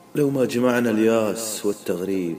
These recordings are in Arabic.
لو ما جمعنا الياس والتغريب،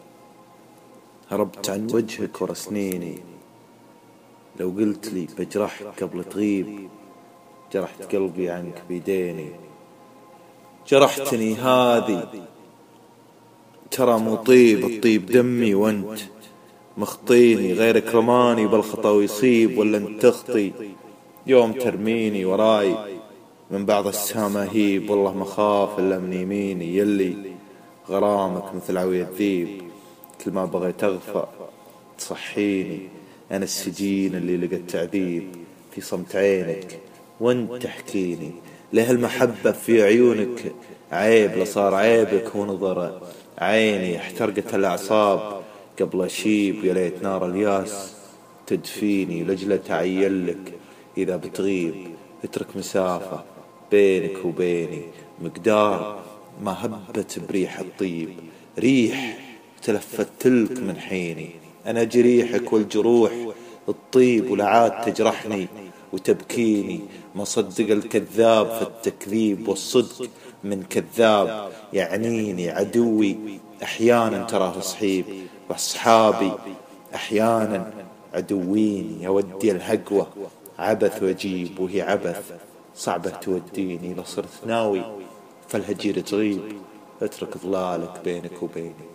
هربت عن وجهك ورا سنيني. لو قلت لي بجرحك قبل تغيب، جرحت قلبي عنك بيديني. جرحتني هذي ترى مو طيب، الطيب دمي وانت مخطيني. غيرك رماني بالخطا ويصيب، ولا انت تخطي يوم ترميني وراي من بعض السهام اهيب. والله ما خاف الا من يميني، يلي غرامك مثل عوي الذيب. كل ما بغيت اغفى تصحيني، انا السجين اللي لقى التعذيب في صمت عينك وانت تحكيني. له المحبة في عيونك عيب، لصار عيبك ونظر عيني. احترقت الاعصاب قبل اشيب، يا ليت نار الياس تدفيني. لجلة تعيلك اذا بتغيب، اترك مسافة بينك وبيني. مقدار ما هبت بريح الطيب، ريح تلفت لك من حيني. أنا جريحك والجروح الطيب، ولعاد تجرحني وتبكيني. ما صدق الكذاب في التكذيب، والصدق من كذاب يعنيني. عدوي أحيانا تراه صحيب، وأصحابي أحيانا عدويني. أودي الهقوة عبث وأجيب وهي عبث صعبة توديني. لصرت ناوي فالهجير تغيب، اترك ظلالك بينك وبيني.